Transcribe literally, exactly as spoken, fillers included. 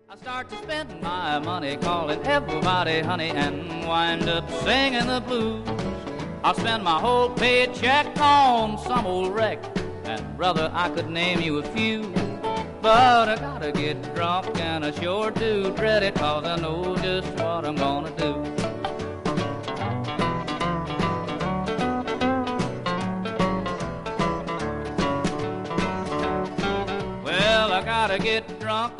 I start to spend my money calling everybody honey and wind up singing the blues. I'll spend my whole paycheck on some old wreck, and brother, I could name you a few. But I gotta get drunk and I sure do dread it, 'cause I know just what I'm gonna do. Well, I gotta get drunk